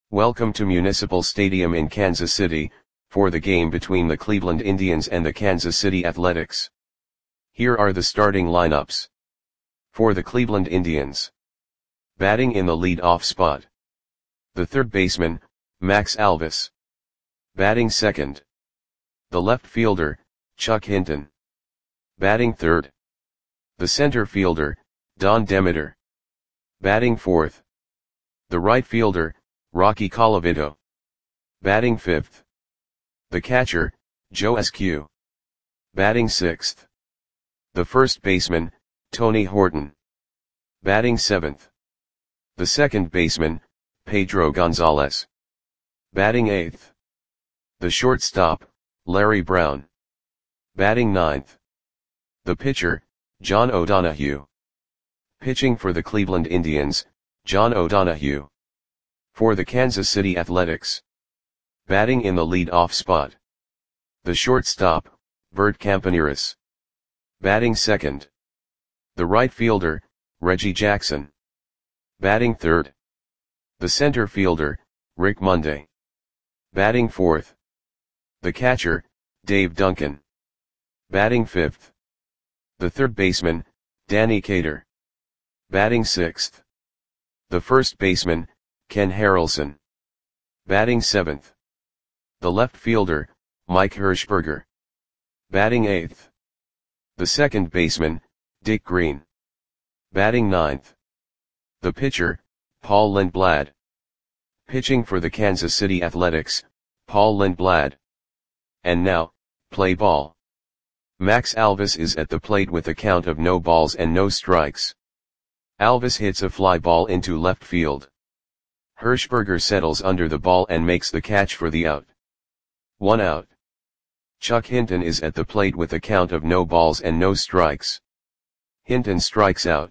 Welcome to Municipal Stadium in Kansas City, for the game between the Cleveland Indians and the Kansas City Athletics. Here are the starting lineups. For the Cleveland Indians. Batting in the lead-off spot. The third baseman, Max Alvis. Batting second. The left fielder, Chuck Hinton. Batting third. The center fielder, Don Demeter. Batting fourth. The right fielder, Rocky Colavito. Batting fifth. The catcher, Joe Askew. Batting sixth. The first baseman, Tony Horton. Batting seventh. The second baseman, Pedro Gonzalez. Batting eighth. The shortstop, Larry Brown. Batting ninth. The pitcher, John O'Donohue. Pitching for the Cleveland Indians, John O'Donohue. For the Kansas City Athletics. Batting in the lead-off spot. The shortstop, Bert Campaneris. Batting second. The right fielder, Reggie Jackson. Batting third. The center fielder, Rick Monday. Batting fourth. The catcher, Dave Duncan. Batting fifth. The third baseman, Danny Cater. Batting sixth. The first baseman, Ken Harrelson. Batting seventh. The left fielder, Mike Hirschberger. Batting eighth. The second baseman, Dick Green. Batting ninth. The pitcher, Paul Lindblad. Pitching for the Kansas City Athletics, Paul Lindblad. And now, play ball. Max Alvis is at the plate with a count of no balls and no strikes. Alvis hits a fly ball into left field. Hirschberger settles under the ball and makes the catch for the out. 1 out. Chuck Hinton is at the plate with a count of no balls and no strikes. Hinton strikes out.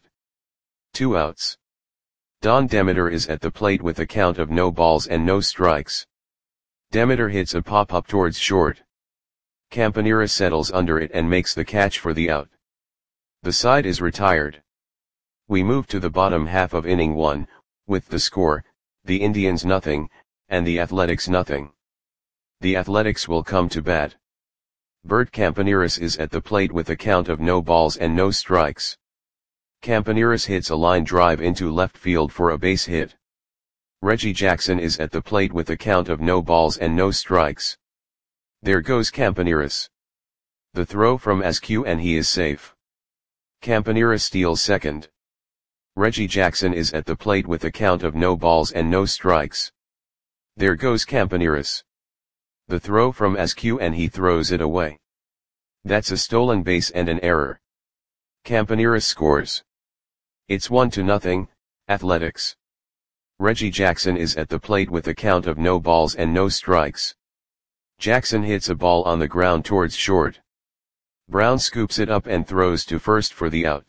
2 outs. Don Demeter is at the plate with a count of no balls and no strikes. Demeter hits a pop-up towards short. Campaneris settles under it and makes the catch for the out. The side is retired. We move to the bottom half of inning 1, with the score, the Indians nothing, and the Athletics nothing. The Athletics will come to bat. Bert Campaneris is at the plate with a count of no balls and no strikes. Campaneris hits a line drive into left field for a base hit. Reggie Jackson is at the plate with a count of no balls and no strikes. There goes Campaneris. The throw from Askew and he is safe. Campaneris steals second. Reggie Jackson is at the plate with a count of no balls and no strikes. There goes Campaneris. The throw from Askew and he throws it away. That's a stolen base and an error. Campaneris scores. It's 1-0, Athletics. Reggie Jackson is at the plate with a count of no balls and no strikes. Jackson hits a ball on the ground towards short. Brown scoops it up and throws to first for the out.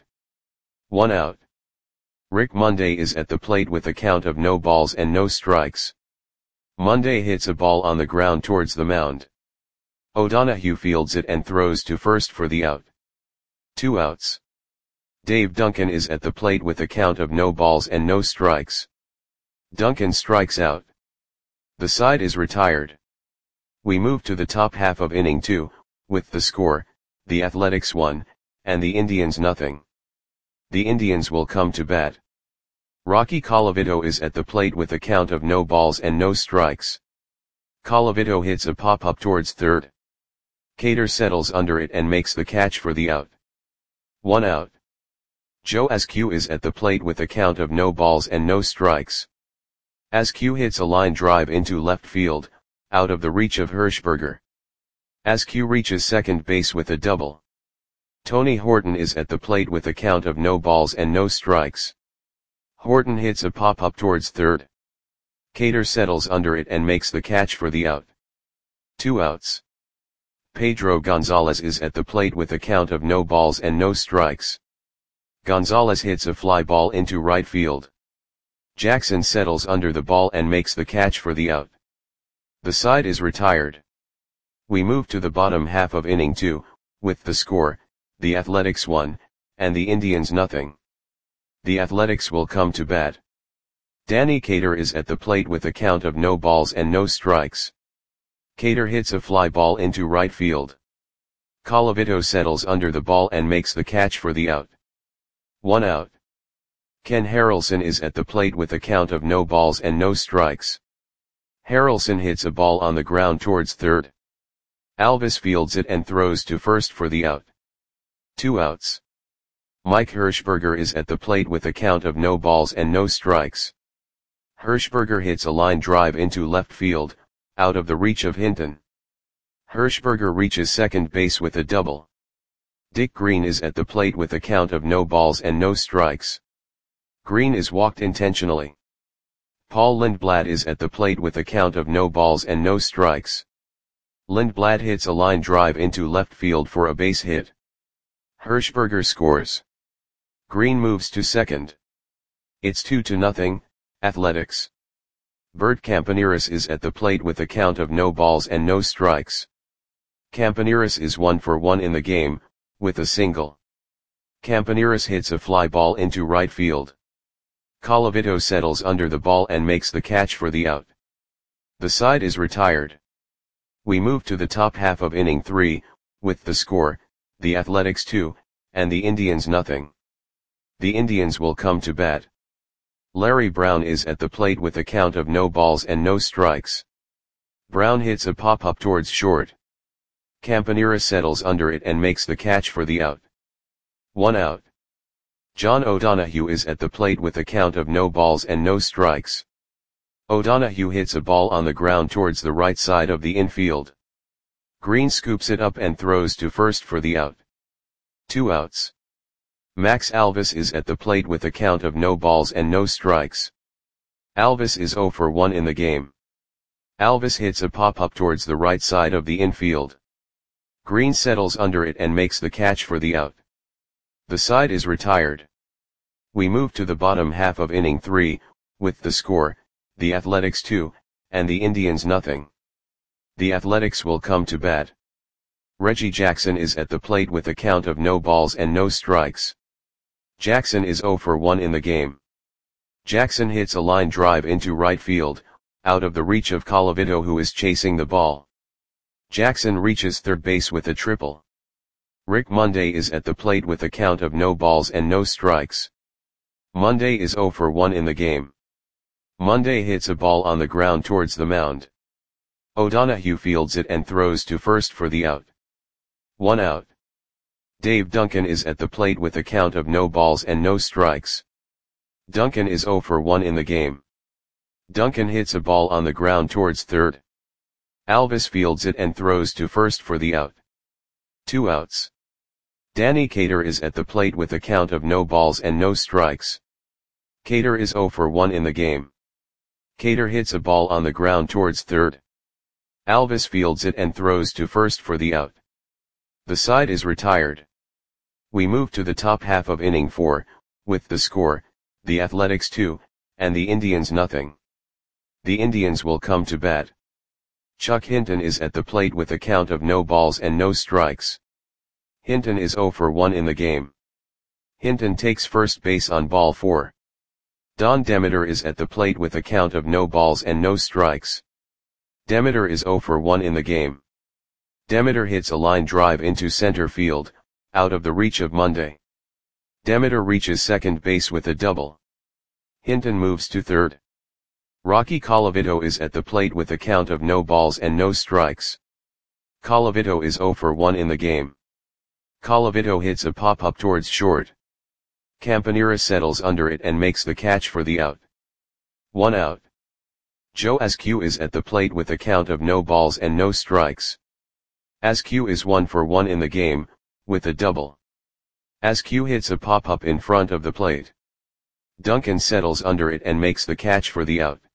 1 out. Rick Monday is at the plate with a count of no balls and no strikes. Monday hits a ball on the ground towards the mound. O'Donohue fields it and throws to first for the out. 2 outs. Dave Duncan is at the plate with a count of no balls and no strikes. Duncan strikes out. The side is retired. We move to the top half of inning 2, with the score, the Athletics 1, and the Indians nothing. The Indians will come to bat. Rocky Colavito is at the plate with a count of no balls and no strikes. Colavito hits a pop-up towards third. Cater settles under it and makes the catch for the out. 1 out. Joe Askew is at the plate with a count of no balls and no strikes. Askew hits a line drive into left field, out of the reach of Hirschberger. Askew reaches second base with a double. Tony Horton is at the plate with a count of no balls and no strikes. Horton hits a pop-up towards third. Cater settles under it and makes the catch for the out. 2 outs. Pedro Gonzalez is at the plate with a count of no balls and no strikes. Gonzalez hits a fly ball into right field. Jackson settles under the ball and makes the catch for the out. The side is retired. We move to the bottom half of inning 2, with the score, the Athletics 1, and the Indians nothing. The Athletics will come to bat. Danny Cater is at the plate with a count of no balls and no strikes. Cater hits a fly ball into right field. Colavito settles under the ball and makes the catch for the out. 1 out. Ken Harrelson is at the plate with a count of no balls and no strikes. Harrelson hits a ball on the ground towards third. Alvis fields it and throws to first for the out. 2 outs. Mike Hirschberger is at the plate with a count of no balls and no strikes. Hirschberger hits a line drive into left field, out of the reach of Hinton. Hirschberger reaches second base with a double. Dick Green is at the plate with a count of no balls and no strikes. Green is walked intentionally. Paul Lindblad is at the plate with a count of no balls and no strikes. Lindblad hits a line drive into left field for a base hit. Hirschberger scores. Green moves to second. It's 2-0, Athletics. Bert Campaneris is at the plate with a count of no balls and no strikes. Campaneris is 1 for 1 in the game, with a single. Campaneris hits a fly ball into right field. Colavito settles under the ball and makes the catch for the out. The side is retired. We move to the top half of inning 3, with the score, the Athletics 2, and the Indians nothing. The Indians will come to bat. Larry Brown is at the plate with a count of no balls and no strikes. Brown hits a pop-up towards short. Campaneris settles under it and makes the catch for the out. 1 out. John O'Donohue is at the plate with a count of no balls and no strikes. O'Donohue hits a ball on the ground towards the right side of the infield. Green scoops it up and throws to first for the out. 2 outs. Max Alvis is at the plate with a count of no balls and no strikes. Alvis is 0 for 1 in the game. Alvis hits a pop-up towards the right side of the infield. Green settles under it and makes the catch for the out. The side is retired. We move to the bottom half of inning 3, with the score, the Athletics 2, and the Indians nothing. The Athletics will come to bat. Reggie Jackson is at the plate with a count of no balls and no strikes. Jackson is 0 for 1 in the game. Jackson hits a line drive into right field, out of the reach of Colavito who is chasing the ball. Jackson reaches third base with a triple. Rick Monday is at the plate with a count of no balls and no strikes. Monday is 0 for 1 in the game. Monday hits a ball on the ground towards the mound. O'Donohue fields it and throws to first for the out. 1 out. Dave Duncan is at the plate with a count of no balls and no strikes. Duncan is 0 for 1 in the game. Duncan hits a ball on the ground towards third. Alvis fields it and throws to first for the out. 2 outs. Danny Cater is at the plate with a count of no balls and no strikes. Cater is 0 for 1 in the game. Cater hits a ball on the ground towards third. Alvis fields it and throws to first for the out. The side is retired. We move to the top half of inning 4, with the score, the Athletics 2, and the Indians nothing. The Indians will come to bat. Chuck Hinton is at the plate with a count of no balls and no strikes. Hinton is 0 for 1 in the game. Hinton takes first base on ball 4. Don Demeter is at the plate with a count of no balls and no strikes. Demeter is 0 for 1 in the game. Demeter hits a line drive into center field, out of the reach of Monday. Demeter reaches second base with a double. Hinton moves to third. Rocky Colavito is at the plate with a count of no balls and no strikes. Colavito is 0 for 1 in the game. Colavito hits a pop-up towards short. Campaneris settles under it and makes the catch for the out. 1 out. Joe Askew is at the plate with a count of no balls and no strikes. Askew is 1 for 1 in the game, with a double. Askew hits a pop-up in front of the plate. Duncan settles under it and makes the catch for the out.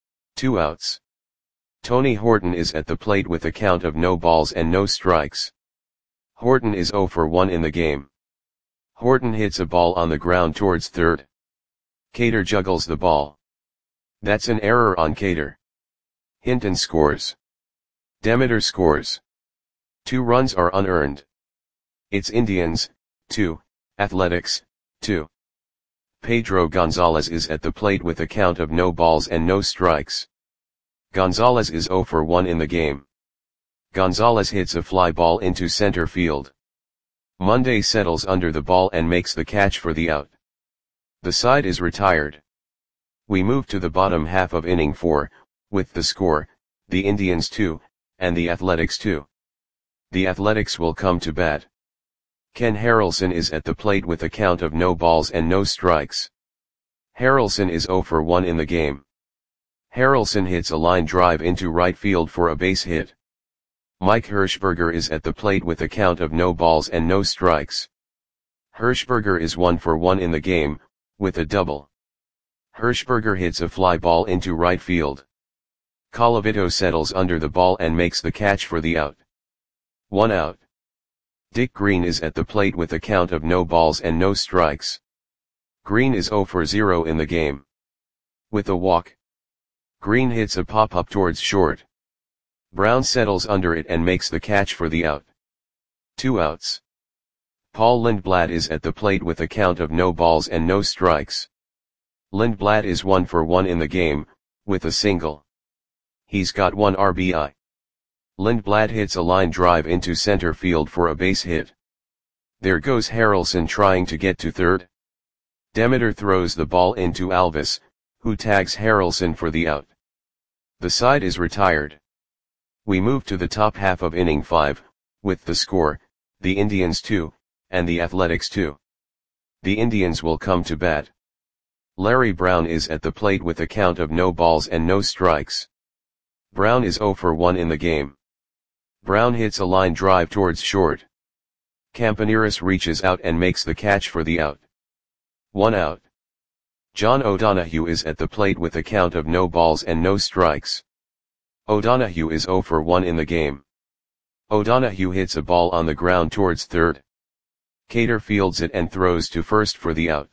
2 outs. Tony Horton is at the plate with a count of no balls and no strikes. Horton is 0 for 1 in the game. Horton hits a ball on the ground towards third. Cater juggles the ball. That's an error on Cater. Hinton scores. Demeter scores. 2 runs are unearned. It's Indians, 2, Athletics, 2. Pedro Gonzalez is at the plate with a count of no balls and no strikes. Gonzalez is 0 for 1 in the game. Gonzalez hits a fly ball into center field. Monday settles under the ball and makes the catch for the out. The side is retired. We move to the bottom half of inning 4, with the score, the Indians 2, and the Athletics 2. The Athletics will come to bat. Ken Harrelson is at the plate with a count of no balls and no strikes. Harrelson is 0 for 1 in the game. Harrelson hits a line drive into right field for a base hit. Mike Hirschberger is at the plate with a count of no balls and no strikes. Hirschberger is 1 for 1 in the game, with a double. Hirschberger hits a fly ball into right field. Colavito settles under the ball and makes the catch for the out. 1 out. Dick Green is at the plate with a count of no balls and no strikes. Green is 0 for 0 in the game. With a walk, Green hits a pop-up towards short. Brown settles under it and makes the catch for the out. 2 outs. Paul Lindblad is at the plate with a count of no balls and no strikes. Lindblad is 1 for 1 in the game, with a single. He's got 1 RBI. Lindblad hits a line drive into center field for a base hit. There goes Harrelson trying to get to third. Demeter throws the ball into Alvis, who tags Harrelson for the out. The side is retired. We move to the top half of inning 5, with the score, the Indians 2, and the Athletics 2. The Indians will come to bat. Larry Brown is at the plate with a count of no balls and no strikes. Brown is 0 for 1 in the game. Brown hits a line drive towards short. Campaneris reaches out and makes the catch for the out. 1 out. John O'Donohue is at the plate with a count of no balls and no strikes. O'Donohue is 0 for 1 in the game. O'Donohue hits a ball on the ground towards third. Cater fields it and throws to first for the out.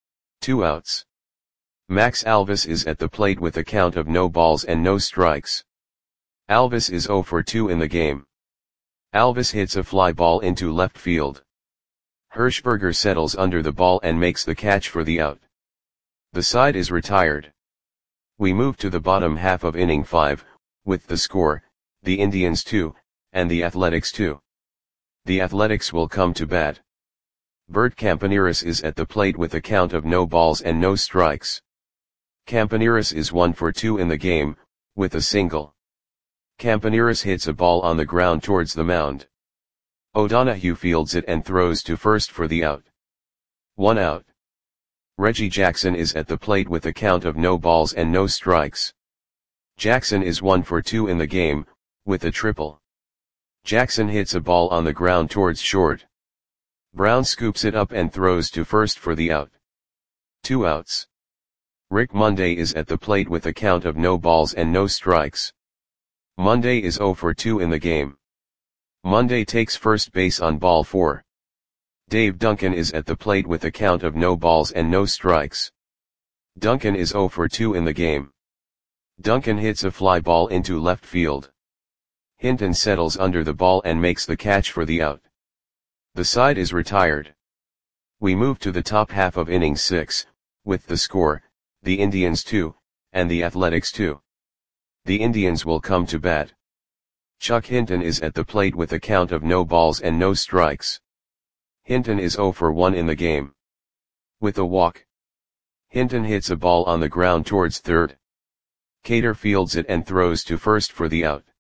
2 outs. Max Alvis is at the plate with a count of no balls and no strikes. Alvis is 0 for 2 in the game. Alvis hits a fly ball into left field. Hirschberger settles under the ball and makes the catch for the out. The side is retired. We move to the bottom half of inning 5, with the score, the Indians 2, and the Athletics 2. The Athletics will come to bat. Bert Campaneris is at the plate with a count of no balls and no strikes. Campaneris is 1 for 2 in the game, with a single. Campaneris hits a ball on the ground towards the mound. O'Donohue fields it and throws to first for the out. 1 out. Reggie Jackson is at the plate with a count of no balls and no strikes. Jackson is 1 for 2 in the game, with a triple. Jackson hits a ball on the ground towards short. Brown scoops it up and throws to first for the out. 2 outs. Rick Monday is at the plate with a count of no balls and no strikes. Monday is 0 for 2 in the game. Monday takes first base on ball 4. Dave Duncan is at the plate with a count of no balls and no strikes. Duncan is 0 for 2 in the game. Duncan hits a fly ball into left field. Hinton settles under the ball and makes the catch for the out. The side is retired. We move to the top half of inning 6, with the score, the Indians 2, and the Athletics 2. The Indians will come to bat. Chuck Hinton is at the plate with a count of no balls and no strikes. Hinton is 0 for 1 in the game. With a walk, Hinton hits a ball on the ground towards third. Cater fields it and throws to first for the out.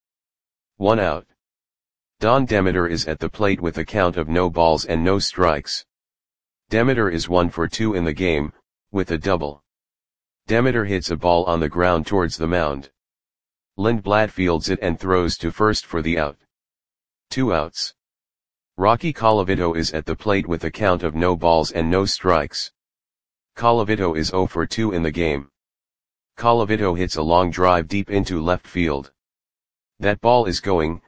1 out. Don Demeter is at the plate with a count of no balls and no strikes. Demeter is 1 for 2 in the game, with a double. Demeter hits a ball on the ground towards the mound. Lindblad fields it and throws to first for the out. 2 outs. Rocky Colavito is at the plate with a count of no balls and no strikes. Colavito is 0 for 2 in the game. Colavito hits a long drive deep into left field. That ball is gone.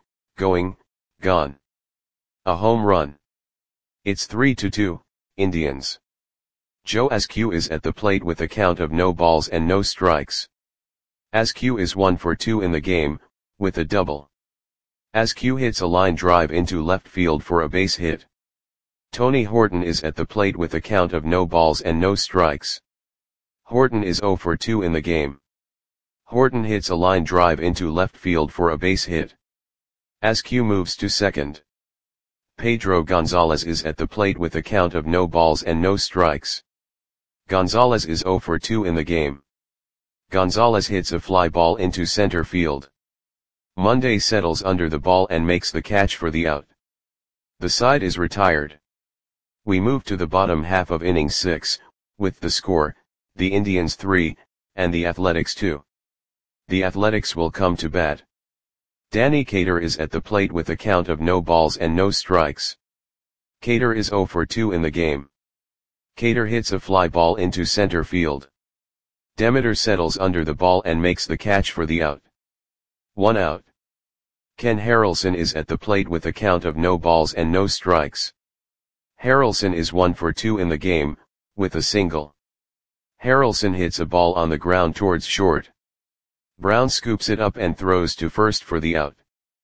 A home run. It's 3-2, Indians. Joe Askew is at the plate with a count of no balls and no strikes. Askew is 1 for 2 in the game, with a double. Askew hits a line drive into left field for a base hit. Tony Horton is at the plate with a count of no balls and no strikes. Horton is 0 for 2 in the game. Horton hits a line drive into left field for a base hit. Askew moves to second. Pedro Gonzalez is at the plate with a count of no balls and no strikes. Gonzalez is 0 for 2 in the game. Gonzalez hits a fly ball into center field. Monday settles under the ball and makes the catch for the out. The side is retired. We move to the bottom half of inning 6, with the score, the Indians 3, and the Athletics 2. The Athletics will come to bat. Danny Cater is at the plate with a count of no balls and no strikes. Cater is 0 for 2 in the game. Cater hits a fly ball into center field. Demeter settles under the ball and makes the catch for the out. 1 out. Ken Harrelson is at the plate with a count of no balls and no strikes. Harrelson is 1 for 2 in the game, with a single. Harrelson hits a ball on the ground towards short. Brown scoops it up and throws to first for the out.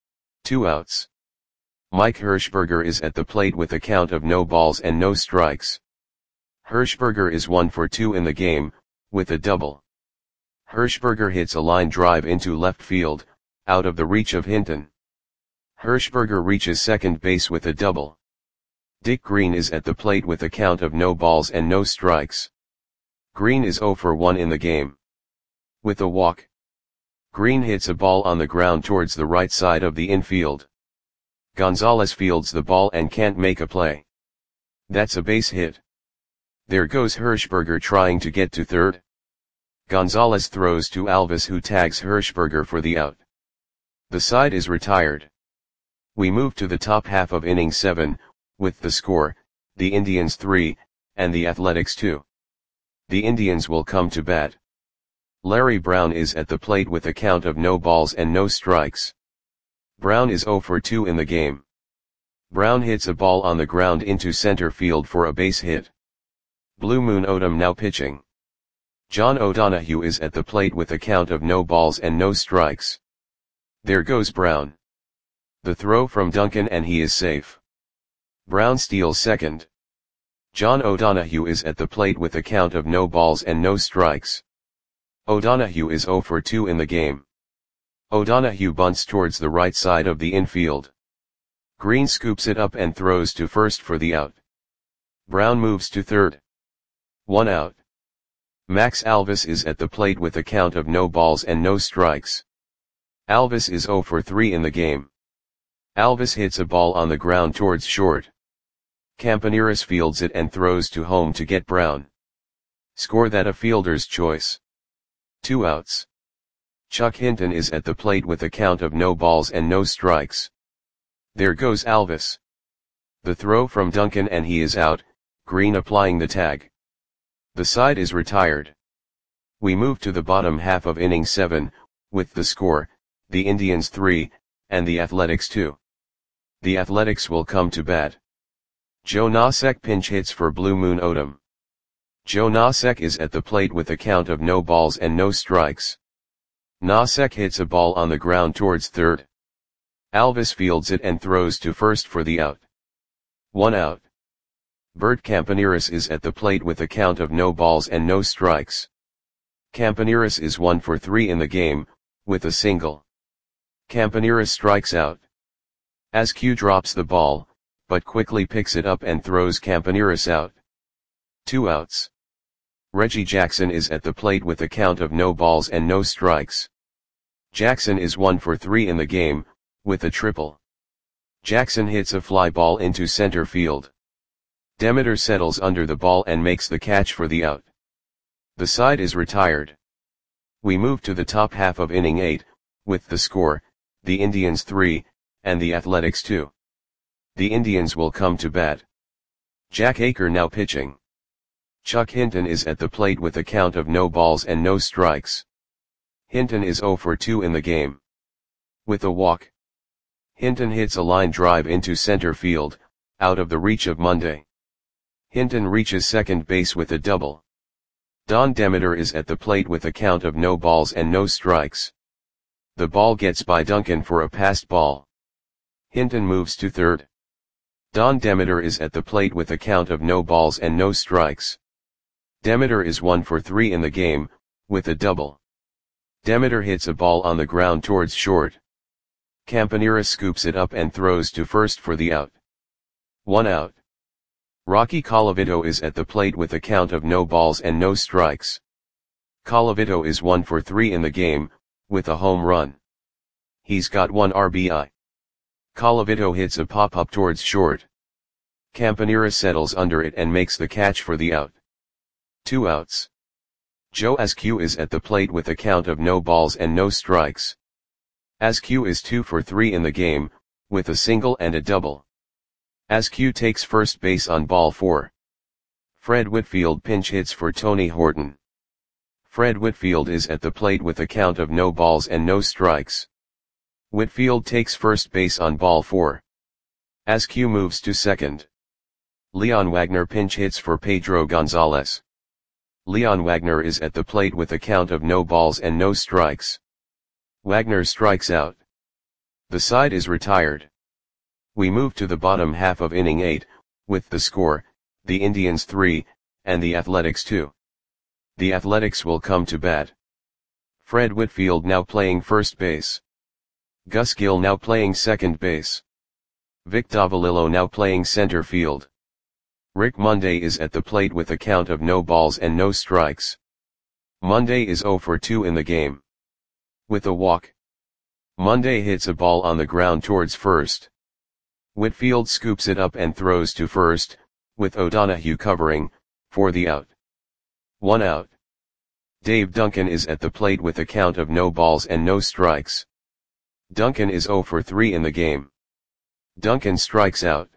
2 outs. Mike Hirschberger is at the plate with a count of no balls and no strikes. Hirschberger is 1 for 2 in the game, with a double. Hirschberger hits a line drive into left field, out of the reach of Hinton. Hirschberger reaches second base with a double. Dick Green is at the plate with a count of no balls and no strikes. Green is 0 for 1 in the game. With a walk. Green hits a ball on the ground towards the right side of the infield. Gonzalez fields the ball and can't make a play. That's a base hit. There goes Hirschberger trying to get to third. Gonzalez throws to Alvis, who tags Hirschberger for the out. The side is retired. We move to the top half of inning 7, with the score, the Indians 3, and the Athletics 2. The Indians will come to bat. Larry Brown is at the plate with a count of no balls and no strikes. Brown is 0 for 2 in the game. Brown hits a ball on the ground into center field for a base hit. Blue Moon Odom now pitching. John O'Donohue is at the plate with a count of no balls and no strikes. There goes Brown. The throw from Duncan and he is safe. Brown steals second. John O'Donohue is at the plate with a count of no balls and no strikes. O'Donohue is 0 for 2 in the game. O'Donohue bunts towards the right side of the infield. Green scoops it up and throws to first for the out. Brown moves to third. 1 out. Max Alvis is at the plate with a count of no balls and no strikes. Alvis is 0 for 3 in the game. Alvis hits a ball on the ground towards short. Campaneris fields it and throws to home to get Brown. Score that a fielder's choice. 2 outs. Chuck Hinton is at the plate with a count of no balls and no strikes. There goes Alvis. The throw from Duncan and he is out, Green applying the tag. The side is retired. We move to the bottom half of inning 7, with the score, the Indians 3, and the Athletics 2. The Athletics will come to bat. Joe Nosek pinch hits for Blue Moon Odom. Joe Nosek is at the plate with a count of no balls and no strikes. Nosek hits a ball on the ground towards third. Alvis fields it and throws to first for the out. 1 out. Bert Campaneris is at the plate with a count of no balls and no strikes. Campaneris is 1 for 3 in the game, with a single. Campaneris strikes out. Askew drops the ball, but quickly picks it up and throws Campaneris out. 2 outs. Reggie Jackson is at the plate with a count of no balls and no strikes. Jackson is 1 for 3 in the game, with a triple. Jackson hits a fly ball into center field. Demeter settles under the ball and makes the catch for the out. The side is retired. We move to the top half of inning 8, with the score, the Indians 3, and the Athletics 2. The Indians will come to bat. Jack Aker now pitching. Chuck Hinton is at the plate with a count of no balls and no strikes. Hinton is 0 for 2 in the game. With a walk. Hinton hits a line drive into center field, out of the reach of Monday. Hinton reaches second base with a double. Don Demeter is at the plate with a count of no balls and no strikes. The ball gets by Duncan for a passed ball. Hinton moves to third. Don Demeter is at the plate with a count of no balls and no strikes. Demeter is 1 for 3 in the game, with a double. Demeter hits a ball on the ground towards short. Campanera scoops it up and throws to first for the out. 1 out. Rocky Colavito is at the plate with a count of no balls and no strikes. Colavito is 1 for 3 in the game, with a home run. He's got 1 RBI. Colavito hits a pop-up towards short. Campanera settles under it and makes the catch for the out. 2 outs. Joe Askew is at the plate with a count of no balls and no strikes. Askew is 2 for 3 in the game, with a single and a double. Askew takes first base on ball 4. Fred Whitfield pinch hits for Tony Horton. Fred Whitfield is at the plate with a count of no balls and no strikes. Whitfield takes first base on ball 4. Askew moves to second. Leon Wagner pinch hits for Pedro Gonzalez. Leon Wagner is at the plate with a count of no balls and no strikes. Wagner strikes out. The side is retired. We move to the bottom half of inning 8, with the score, the Indians 3, and the Athletics 2. The Athletics will come to bat. Fred Whitfield now playing first base. Gus Gill now playing second base. Vic Davalillo now playing center field. Rick Monday is at the plate with a count of no balls and no strikes. Monday is 0 for 2 in the game. With a walk. Monday hits a ball on the ground towards first. Whitfield scoops it up and throws to first, with O'Donohue covering, for the out. 1 out. Dave Duncan is at the plate with a count of no balls and no strikes. Duncan is 0 for 3 in the game. Duncan strikes out.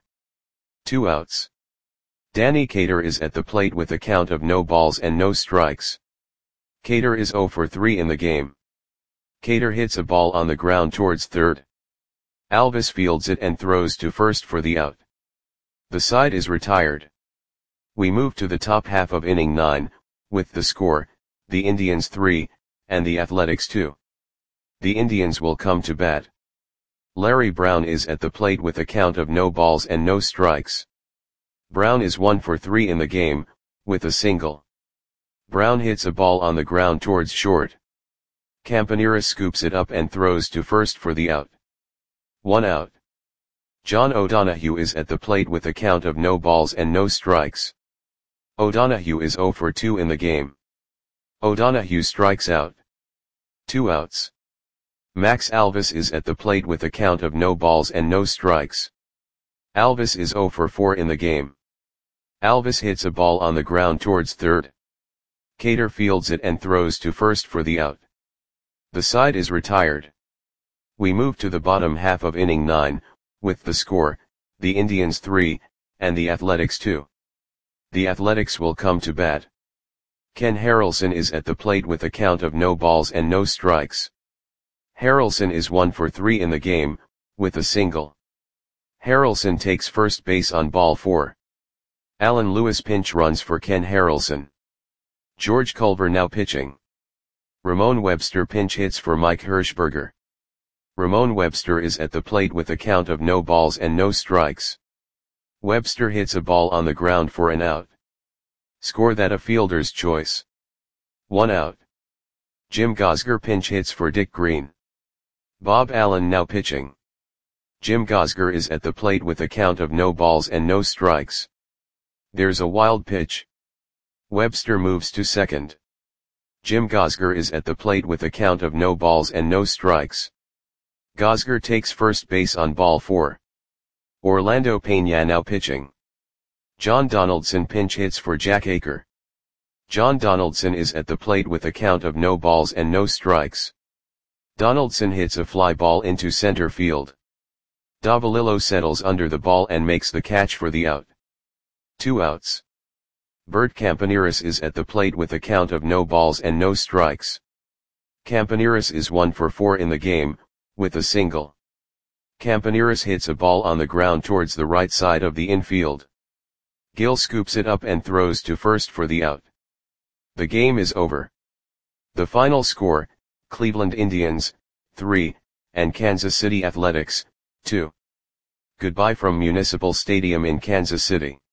2 outs. Danny Cater is at the plate with a count of no balls and no strikes. Cater is 0 for 3 in the game. Cater hits a ball on the ground towards third. Alvis fields it and throws to first for the out. The side is retired. We move to the top half of inning 9, with the score, the Indians 3, and the Athletics 2. The Indians will come to bat. Larry Brown is at the plate with a count of no balls and no strikes. Brown is 1 for 3 in the game, with a single. Brown hits a ball on the ground towards short. Campanera scoops it up and throws to first for the out. 1 out. John O'Donohue is at the plate with a count of no balls and no strikes. O'Donohue is 0 for 2 in the game. O'Donohue strikes out. 2 outs. Max Alvis is at the plate with a count of no balls and no strikes. Alvis is 0 for 4 in the game. Alvis hits a ball on the ground towards third. Cater fields it and throws to first for the out. The side is retired. We move to the bottom half of inning 9, with the score, the Indians 3, and the Athletics 2. The Athletics will come to bat. Ken Harrelson is at the plate with a count of no balls and no strikes. Harrelson is 1 for 3 in the game, with a single. Harrelson takes first base on ball 4. Alan Lewis pinch runs for Ken Harrelson. George Culver now pitching. Ramon Webster pinch hits for Mike Hirschberger. Ramon Webster is at the plate with a count of no balls and no strikes. Webster hits a ball on the ground for an out. Score that a fielder's choice. 1 out. Jim Gosger pinch hits for Dick Green. Bob Allen now pitching. Jim Gosger is at the plate with a count of no balls and no strikes. There's a wild pitch. Webster moves to second. Jim Gosger is at the plate with a count of no balls and no strikes. Gosger takes first base on ball 4. Orlando Peña now pitching. John Donaldson pinch hits for Jack Aker. John Donaldson is at the plate with a count of no balls and no strikes. Donaldson hits a fly ball into center field. Davalillo settles under the ball and makes the catch for the out. 2 outs. Bert Campaneris is at the plate with a count of no balls and no strikes. Campaneris is 1 for 4 in the game, with a single. Campaneris hits a ball on the ground towards the right side of the infield. Gill scoops it up and throws to first for the out. The game is over. The final score, Cleveland Indians, 3, and Kansas City Athletics, 2. Goodbye from Municipal Stadium in Kansas City.